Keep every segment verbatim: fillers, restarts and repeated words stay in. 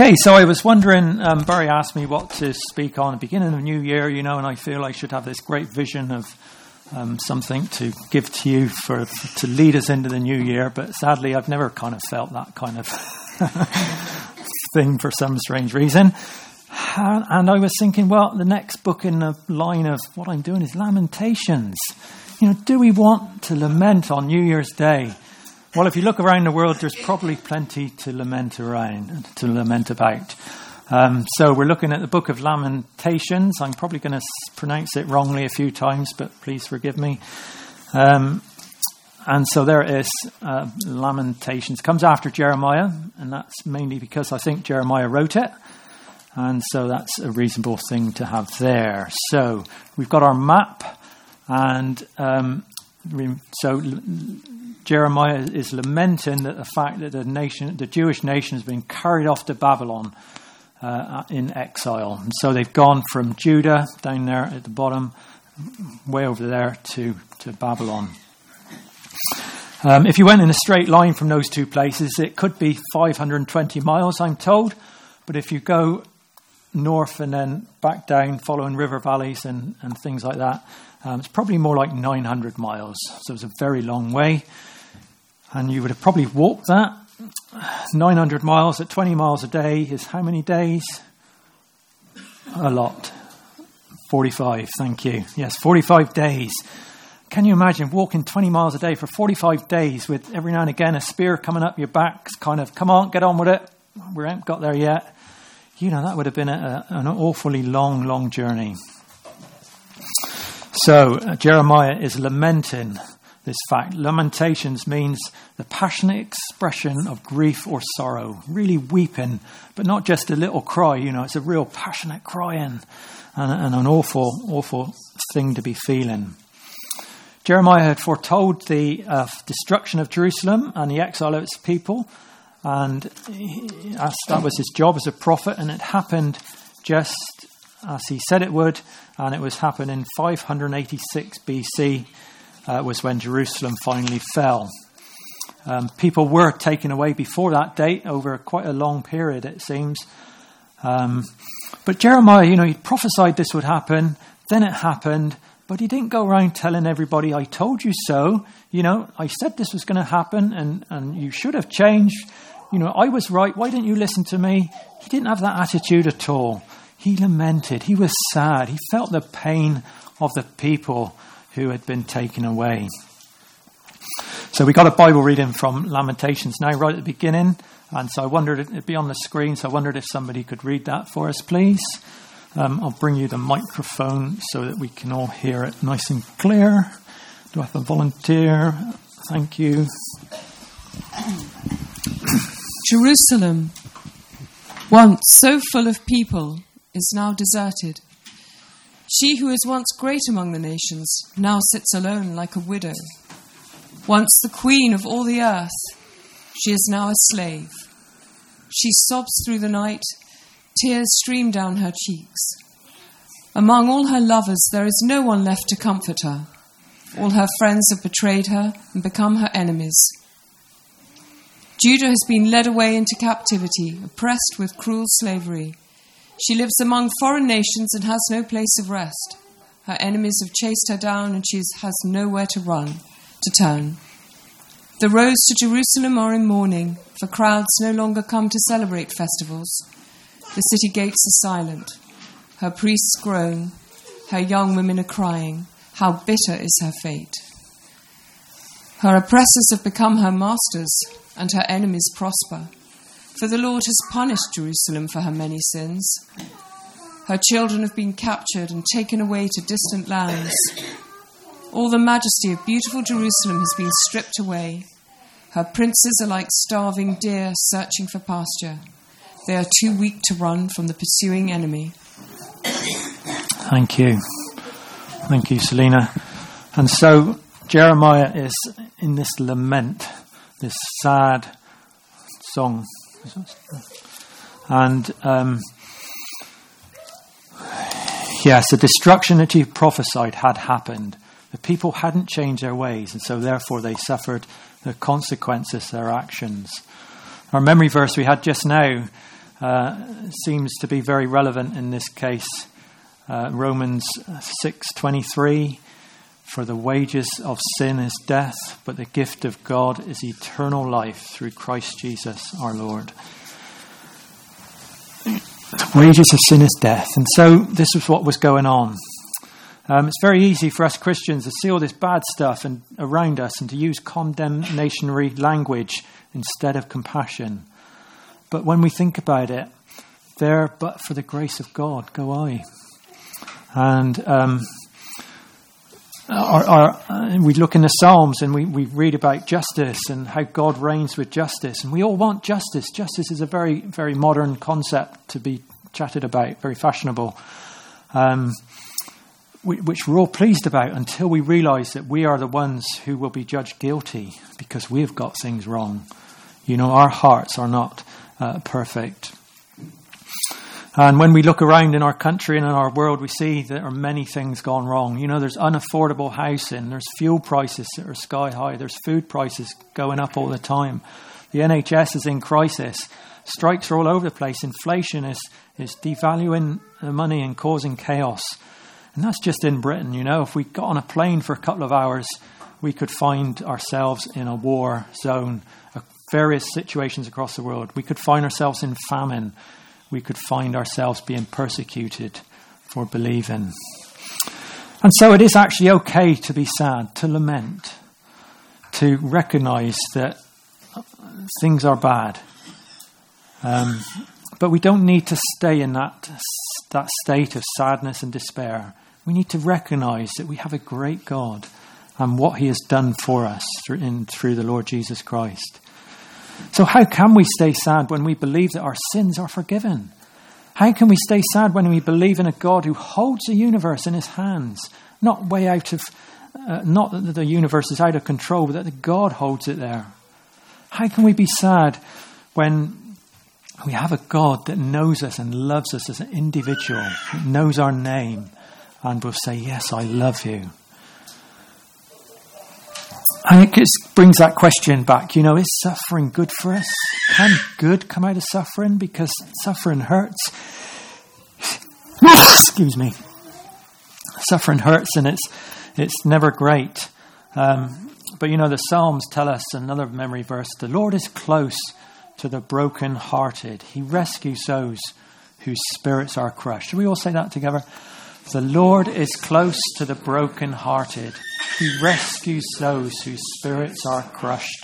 Okay, so I was wondering, um, Barry asked me what to speak on at the beginning of the new year, you know, and I feel I should have this great vision of um, something to give to you for to lead us into the new year, but sadly I've never kind of felt that kind of thing for some strange reason. And, and I was thinking, well, the next book in the line of what I'm doing is Lamentations. You know, do we want to lament on New Year's Day? Well, if you look around the world, there's probably plenty to lament around, to lament about. Um, so we're looking at the book of Lamentations. I'm probably going to pronounce it wrongly a few times, but please forgive me. Um, and so there it is, uh, Lamentations. It comes after Jeremiah, and that's mainly because I think Jeremiah wrote it. And so that's a reasonable thing to have there. So we've got our map, and um, so Jeremiah is lamenting that the fact that the nation, the Jewish nation, has been carried off to Babylon uh, in exile. And so they've gone from Judah down there at the bottom, way over there to, to Babylon. Um, if you went in a straight line from those two places, it could be five hundred twenty miles, I'm told. But if you go north and then back down, following river valleys and, and things like that, um, it's probably more like nine hundred miles. So it's a very long way. And you would have probably walked that. nine hundred miles at twenty miles a day is how many days? A lot. forty-five, thank you. Yes, forty-five days. Can you imagine walking twenty miles a day for forty-five days with every now and again a spear coming up your back, kind of, come on, get on with it. We haven't got there yet. You know, that would have been a, a, an awfully long, long journey. So uh, Jeremiah is lamenting this fact. Lamentations means the passionate expression of grief or sorrow, really weeping, but not just a little cry. You know, it's a real passionate crying and, and an awful, awful thing to be feeling. Jeremiah had foretold the uh, destruction of Jerusalem and the exile of its people, and he, that was his job as a prophet, and it happened just as he said it would, and it was happened in five hundred eighty-six B C, uh, was when Jerusalem finally fell. Um, people were taken away before that date over quite a long period, it seems. Um, but Jeremiah, you know, he prophesied this would happen, then it happened, but he didn't go around telling everybody, I told you so. You know, I said this was going to happen, and, and you should have changed. You know, I was right. Why didn't you listen to me? He didn't have that attitude at all. He lamented. He was sad. He felt the pain of the people who had been taken away. So we got a Bible reading from Lamentations now, right at the beginning. And so I wondered, it'd be on the screen, so I wondered if somebody could read that for us, please. Um, I'll bring you the microphone so that we can all hear it nice and clear. Do I have a volunteer? Thank you. Jerusalem, once so full of people, is now deserted. She who was once great among the nations now sits alone like a widow. Once the queen of all the earth, she is now a slave. She sobs through the night, tears stream down her cheeks. Among all her lovers there is no one left to comfort her. All her friends have betrayed her and become her enemies. Judah has been led away into captivity, oppressed with cruel slavery. She lives among foreign nations and has no place of rest. Her enemies have chased her down, and she has nowhere to run, to turn. The roads to Jerusalem are in mourning, for crowds no longer come to celebrate festivals. The city gates are silent. Her priests groan. Her young women are crying. How bitter is her fate. Her oppressors have become her masters, and her enemies prosper. For the Lord has punished Jerusalem for her many sins. Her children have been captured and taken away to distant lands. All the majesty of beautiful Jerusalem has been stripped away. Her princes are like starving deer searching for pasture. They are too weak to run from the pursuing enemy. Thank you. Thank you, Selina. And so Jeremiah is in this lament, this sad song. And um, yes, the destruction that he prophesied had happened. The people hadn't changed their ways, and so therefore they suffered the consequences of their actions. Our memory verse we had just now uh, seems to be very relevant in this case. Uh, Romans six twenty-three, for the wages of sin is death, but the gift of God is eternal life through Christ Jesus our Lord. The wages of sin is death. And so this was what was going on. Um, it's very easy for us Christians to see all this bad stuff and around us and to use condemnatory language instead of compassion. But when we think about it, there, but for the grace of God, go I. And um, our, our, uh, we look in the Psalms and we, we read about justice and how God reigns with justice. And we all want justice. Justice is a very, very modern concept to be chatted about, very fashionable, um, which we're all pleased about until we realise that we are the ones who will be judged guilty because we've got things wrong. You know, our hearts are not uh, perfect. And when we look around in our country and in our world, we see there are many things gone wrong. You know, there's unaffordable housing, there's fuel prices that are sky high, there's food prices going up all the time. The N H S is in crisis. Strikes are all over the place. Inflation is, is devaluing the money and causing chaos. And that's just in Britain, you know. If we got on a plane for a couple of hours, we could find ourselves in a war zone, various situations across the world. We could find ourselves in famine. We could find ourselves being persecuted for believing. And so it is actually okay to be sad, to lament, to recognise that things are bad. Um, but we don't need to stay in that, that state of sadness and despair. We need to recognise that we have a great God and what he has done for us through, in, through the Lord Jesus Christ. So how can we stay sad when we believe that our sins are forgiven? How can we stay sad when we believe in a God who holds the universe in his hands? Not way out of, uh, not that the universe is out of control, but that God holds it there. How can we be sad when we have a God that knows us and loves us as an individual, that knows our name, and will say, yes, I love you? And it just brings that question back, you know, is suffering good for us? Can good come out of suffering? Because suffering hurts. Excuse me. Suffering hurts and it's it's never great. Um, but, you know, the Psalms tell us, another memory verse, the Lord is close to the broken-hearted. He rescues those whose spirits are crushed. Should we all say that together? The Lord is close to the broken-hearted. He rescues those whose spirits are crushed.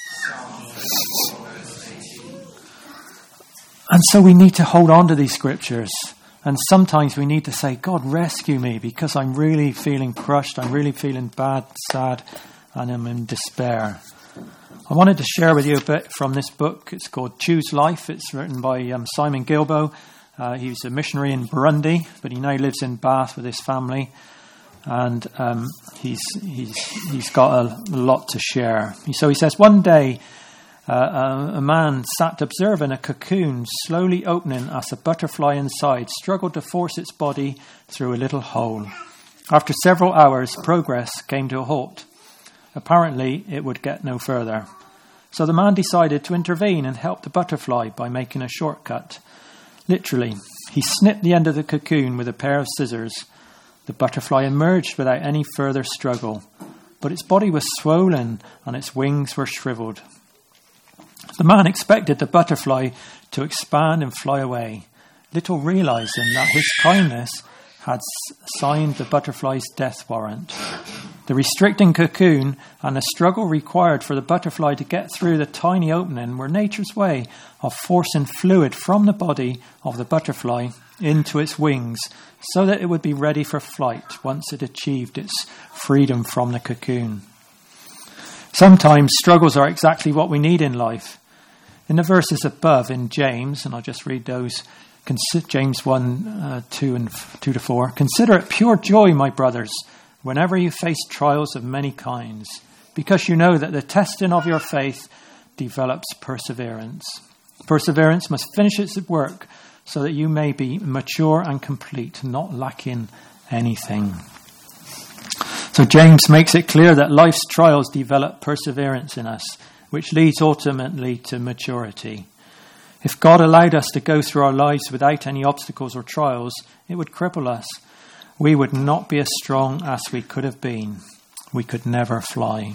And so we need to hold on to these scriptures. And sometimes we need to say, God, rescue me, because I'm really feeling crushed. I'm really feeling bad, sad, and I'm in despair. I wanted to share with you a bit from this book. It's called Choose Life. It's written by um, Simon Gilbo. Uh, he was a missionary in Burundi, but he now lives in Bath with his family. And um, he's he's he's got a, a lot to share. So he says, one day uh, a, a man sat observing a cocoon slowly opening as a butterfly inside struggled to force its body through a little hole. After several hours, progress came to a halt. Apparently, it would get no further. So the man decided to intervene and help the butterfly by making a shortcut. Literally, he snipped the end of the cocoon with a pair of scissors. The butterfly emerged without any further struggle, but its body was swollen and its wings were shriveled. The man expected the butterfly to expand and fly away, little realizing that his kindness had signed the butterfly's death warrant. The restricting cocoon and the struggle required for the butterfly to get through the tiny opening were nature's way of forcing fluid from the body of the butterfly into its wings so that it would be ready for flight once it achieved its freedom from the cocoon. Sometimes struggles are exactly what we need in life. In the verses above in James, and I'll just read those, James one, uh, two, and two to four. Consider it pure joy, my brothers, whenever you face trials of many kinds, because you know that the testing of your faith develops perseverance. Perseverance must finish its work so that you may be mature and complete, not lacking anything. So James makes it clear that life's trials develop perseverance in us, which leads ultimately to maturity. If God allowed us to go through our lives without any obstacles or trials, it would cripple us. We would not be as strong as we could have been. We could never fly.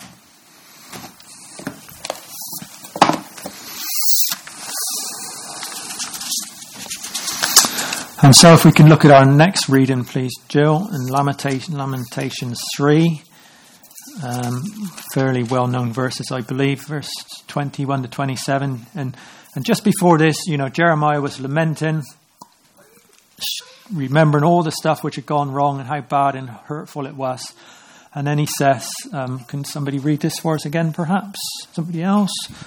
And so if we can look at our next reading, please, Jill, in Lamentation, Lamentations three. Um, fairly well-known verses, I believe, verse twenty-one to twenty-seven. And, and just before this, you know, Jeremiah was lamenting, remembering all the stuff which had gone wrong and how bad and hurtful it was. And then he says, um, can somebody read this for us again, perhaps? Somebody else?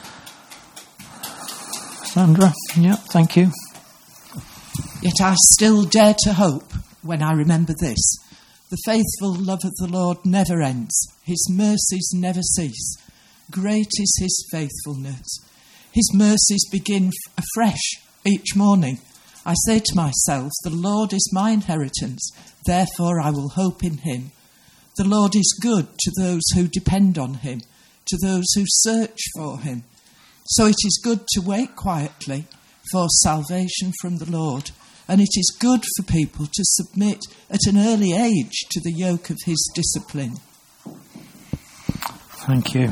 Sandra? Yeah, thank you. Yet I still dare to hope when I remember this. The faithful love of the Lord never ends. His mercies never cease. Great is his faithfulness. His mercies begin afresh each morning. I say to myself, the Lord is my inheritance, therefore I will hope in him. The Lord is good to those who depend on him, to those who search for him. So it is good to wait quietly for salvation from the Lord. And it is good for people to submit at an early age to the yoke of his discipline. Thank you.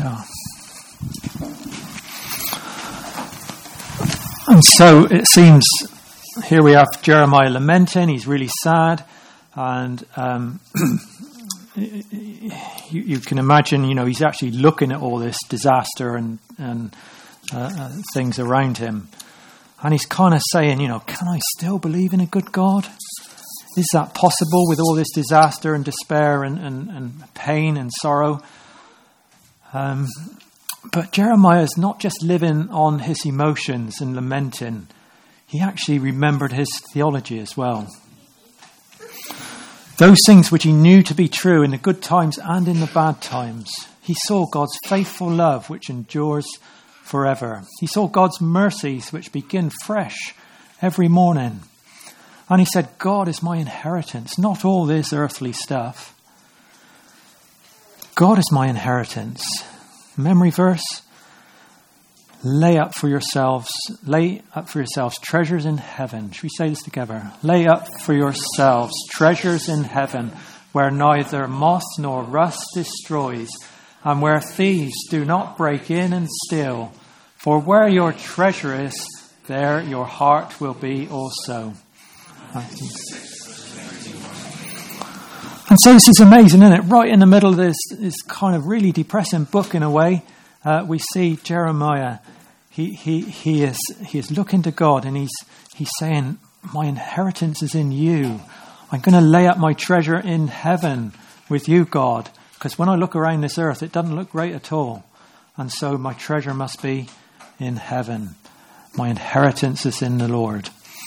And so it seems here we have Jeremiah lamenting. He's really sad. And um, you, you can imagine, you know, he's actually looking at all this disaster and, and uh, uh, things around him. And he's kind of saying, you know, can I still believe in a good God? Is that possible with all this disaster and despair and, and, and pain and sorrow? Um, but Jeremiah is not just living on his emotions and lamenting. He actually remembered his theology as well. Those things which he knew to be true in the good times and in the bad times. He saw God's faithful love which endures forever. He saw God's mercies which begin fresh every morning. And he said, God is my inheritance, not all this earthly stuff. God is my inheritance. Memory verse. Lay up for yourselves, lay up for yourselves treasures in heaven. Should we say this together? Lay up for yourselves treasures in heaven, where neither moth nor rust destroys, and where thieves do not break in and steal. For where your treasure is, there your heart will be also. And so this is amazing, isn't it? Right in the middle of this, this kind of really depressing book in a way, uh, we see Jeremiah. He he he is he is looking to God, and he's he's saying, my inheritance is in you. I'm going to lay up my treasure in heaven with you, God, because when I look around this earth, it doesn't look great at all. And so my treasure must be in heaven. My inheritance is in the Lord.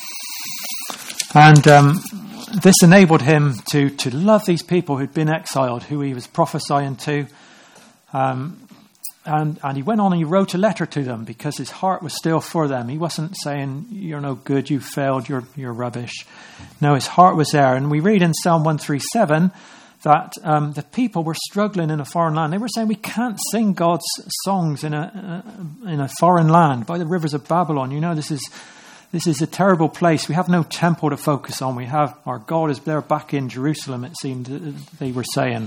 And um, this enabled him to, to love these people who'd been exiled, who he was prophesying to. Um, and, and he went on and he wrote a letter to them because his heart was still for them. He wasn't saying, you're no good, you failed, you're, you're rubbish. No, his heart was there. And we read in Psalm one thirty-seven that um, the people were struggling in a foreign land. They were saying, we can't sing God's songs in a uh, in a foreign land by the rivers of Babylon. You know, this is this is a terrible place. We have no temple to focus on. We have our God is there back in Jerusalem, it seemed they were saying.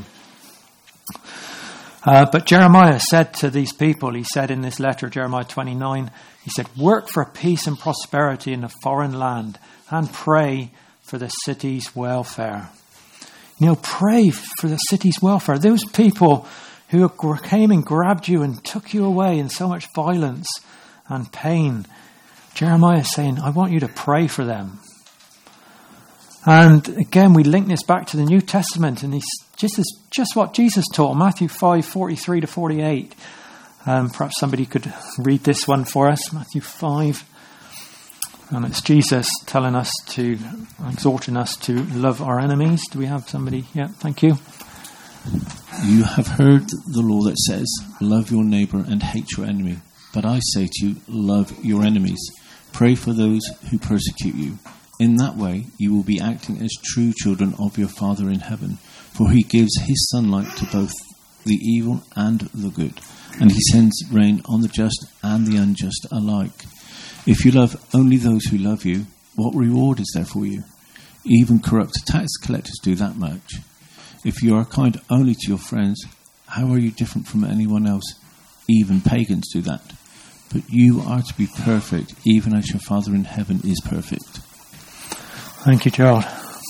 Uh, but Jeremiah said to these people, he said in this letter, Jeremiah twenty-nine, he said, work for peace and prosperity in a foreign land and pray for the city's welfare. You know, pray for the city's welfare. Those people who came and grabbed you and took you away in so much violence and pain. Jeremiah is saying, I want you to pray for them. And again, we link this back to the New Testament, and he's just, as, just what Jesus taught, Matthew five, forty-three to forty-eight. Um, perhaps somebody could read this one for us, Matthew five. And it's Jesus telling us to, exhorting us to love our enemies. Do we have somebody? Yeah, thank you. You have heard the law that says, love your neighbour and hate your enemy. But I say to you, love your enemies. Pray for those who persecute you. In that way, you will be acting as true children of your Father in heaven. For he gives his sunlight to both the evil and the good. And he sends rain on the just and the unjust alike. If you love only those who love you, what reward is there for you? Even corrupt tax collectors do that much. If you are kind only to your friends, how are you different from anyone else? Even pagans do that. But you are to be perfect, even as your Father in heaven is perfect. Thank you, Gerald.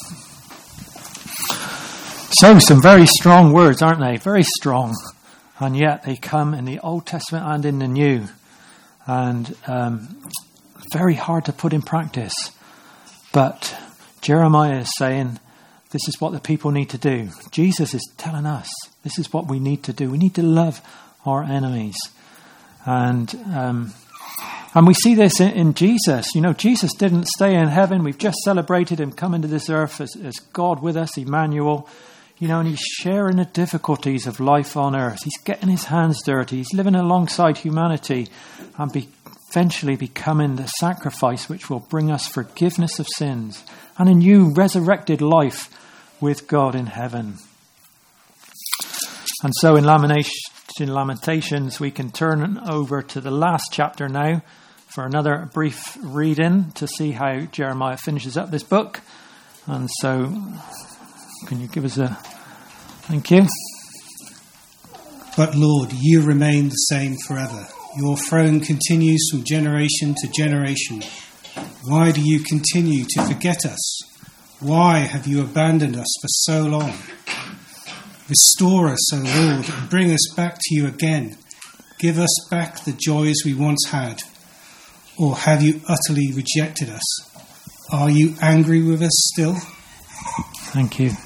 So, some very strong words, aren't they? Very strong. And yet they come in the Old Testament and in the New. And um, very hard to put in practice. But Jeremiah is saying, this is what the people need to do. Jesus is telling us, this is what we need to do. We need to love our enemies. And um, and we see this in, in Jesus. You know, Jesus didn't stay in heaven. We've just celebrated him coming to this earth as, as God with us, Emmanuel. You know, and he's sharing the difficulties of life on earth. He's getting his hands dirty. He's living alongside humanity and be, eventually becoming the sacrifice which will bring us forgiveness of sins and a new resurrected life with God in heaven. And so in Lamentations, we can turn over to the last chapter now for another brief read-in to see how Jeremiah finishes up this book. And so, can you give us a thank you? But Lord, you remain the same forever. Your throne continues from generation to generation. Why do you continue to forget us? Why have you abandoned us for so long? Restore us, O Lord, and bring us back to you again. Give us back the joys we once had. Or have you utterly rejected us? Are you angry with us still? Thank you.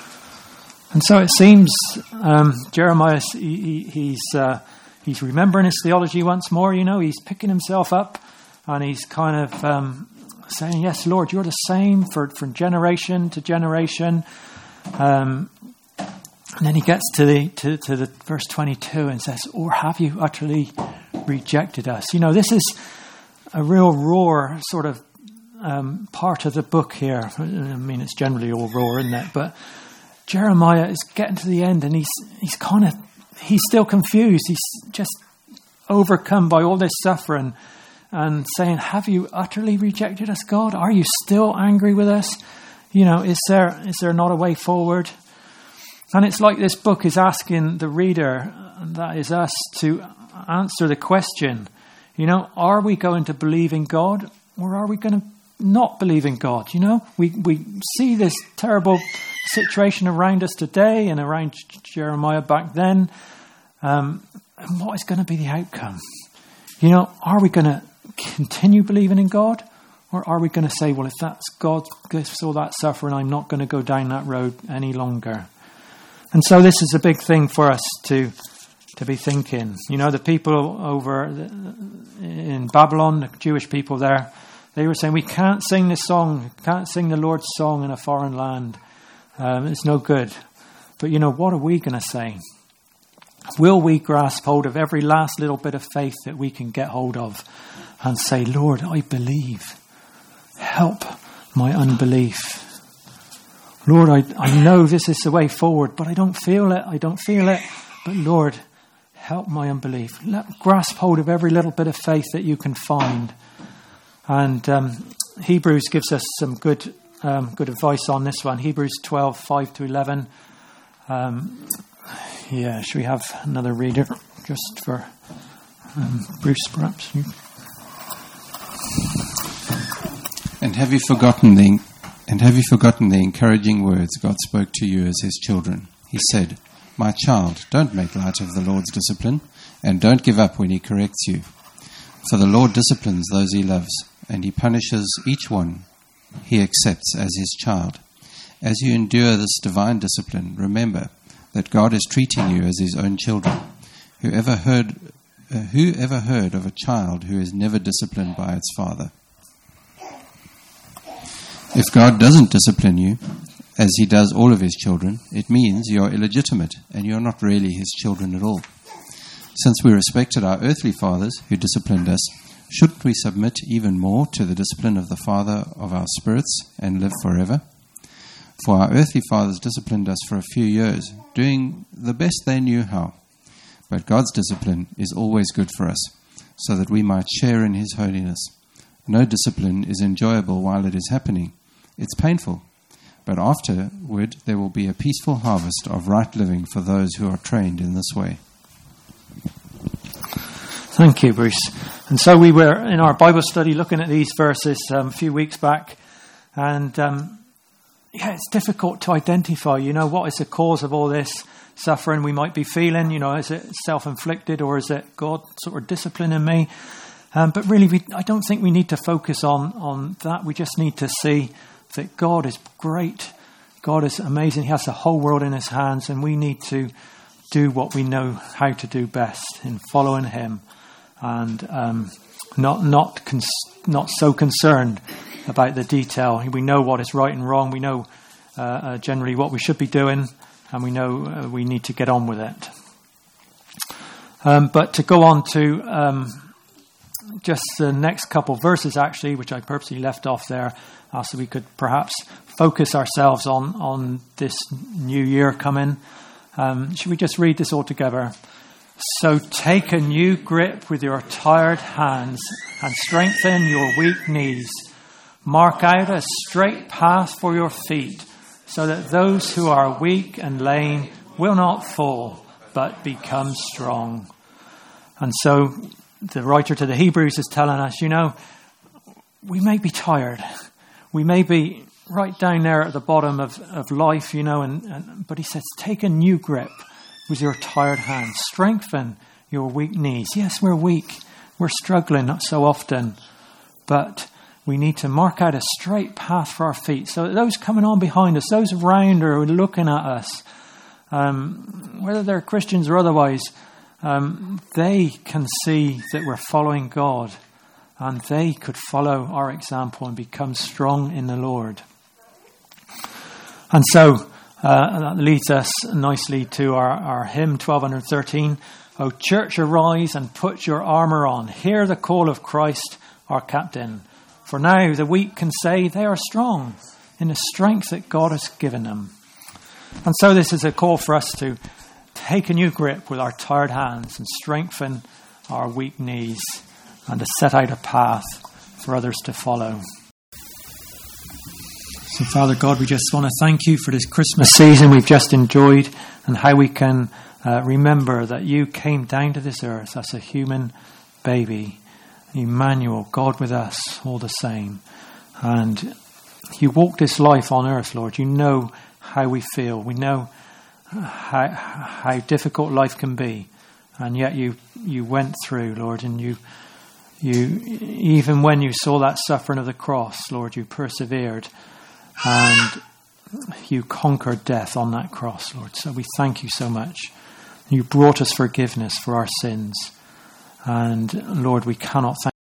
And so it seems um, Jeremiah, he, he, he's uh, he's remembering his theology once more. You know, he's picking himself up and he's kind of um, saying, yes, Lord, you're the same for, from generation to generation. Um, and then he gets to the to, to the verse twenty-two and says, or have you utterly rejected us? You know, this is a real raw sort of um, part of the book here. I mean, it's generally all raw, isn't it? But Jeremiah is getting to the end and he's he's kind of, he's still confused. He's just overcome by all this suffering and saying, have you utterly rejected us, God? Are you still angry with us? You know, is there is there not a way forward? And it's like this book is asking the reader, and that is us, to answer the question, you know, are we going to believe in God or are we going to not believe in God? You know, we, we see this terrible situation around us today and around Jeremiah back then. Um, and what is going to be the outcome? You know, are we going to continue believing in God? Or are we going to say, well, if that's God gives all that suffering, I'm not going to go down that road any longer? And so this is a big thing for us to to be thinking. You know, the people over in Babylon, the Jewish people there, they were saying, we can't sing this song, can't sing the Lord's song in a foreign land. Um, it's no good. But, you know, what are we going to say? Will we grasp hold of every last little bit of faith that we can get hold of and say, Lord, I believe. Help my unbelief. Lord, I, I know this is the way forward, but I don't feel it. I don't feel it. But Lord, help my unbelief. Let, grasp hold of every little bit of faith that you can find. And um, Hebrews gives us some good um, good advice on this one. Hebrews twelve, five to eleven. Um, yeah, should we have another reader just for um, Bruce, perhaps? And have you forgotten the and have you forgotten the encouraging words God spoke to you as his children? He said, my child, don't make light of the Lord's discipline, and don't give up when he corrects you. For the Lord disciplines those he loves, and he punishes each one he accepts as his child. As you endure this divine discipline, remember that God is treating you as his own children. Who ever heard, uh, who ever heard of a child who is never disciplined by its father? If God doesn't discipline you, as he does all of his children, it means you're illegitimate and you're not really his children at all. Since we respected our earthly fathers who disciplined us, shouldn't we submit even more to the discipline of the Father of our spirits and live forever? For our earthly fathers disciplined us for a few years, doing the best they knew how. But God's discipline is always good for us, so that we might share in his holiness. No discipline is enjoyable while it is happening. It's painful. But afterward, there will be a peaceful harvest of right living for those who are trained in this way. Thank you, Bruce. And so we were in our Bible study looking at these verses um, a few weeks back. And um, yeah, it's difficult to identify, you know, what is the cause of all this suffering we might be feeling. You know, is it self-inflicted or is it God sort of disciplining me? Um, but really, we, I don't think we need to focus on, on that. We just need to see that God is great. God is amazing. He has the whole world in his hands, and we need to do what we know how to do best in following him, and um, not not cons- not so concerned about the detail. We know what is right and wrong. We know uh, uh, generally what we should be doing, and we know uh, we need to get on with it. Um, but to go on to um, just the next couple verses, actually, which I purposely left off there, uh, so we could perhaps focus ourselves on, on this new year coming. Um, should we just read this all together? So take a new grip with your tired hands and strengthen your weak knees. Mark out a straight path for your feet so that those who are weak and lame will not fall, but become strong. And so the writer to the Hebrews is telling us, you know, we may be tired. We may be right down there at the bottom of, of life, you know, and, and but he says, take a new grip with your tired hands. Strengthen your weak knees. Yes, we're weak. We're struggling so often. But we need to mark out a straight path for our feet so that those coming on behind us, those around or looking at us, um, whether they're Christians or otherwise, um, they can see that we're following God, and they could follow our example and become strong in the Lord. And so uh, that leads us nicely to our, our hymn twelve thirteen. O church, arise and put your armour on. Hear the call of Christ, our captain. For now the weak can say they are strong in the strength that God has given them. And so this is a call for us to take a new grip with our tired hands and strengthen our weak knees, and to set out a path for others to follow. So, Father God, we just want to thank you for this Christmas season we've just enjoyed, and how we can uh, remember that you came down to this earth as a human baby, Emmanuel, God with us, all the same. And you walked this life on earth, Lord. You know how we feel. We know how, how difficult life can be. And yet you, you went through, Lord, and you, you, even when you saw that suffering of the cross, Lord, you persevered. And you conquered death on that cross, Lord. So we thank you so much. You brought us forgiveness for our sins. And Lord, we cannot thank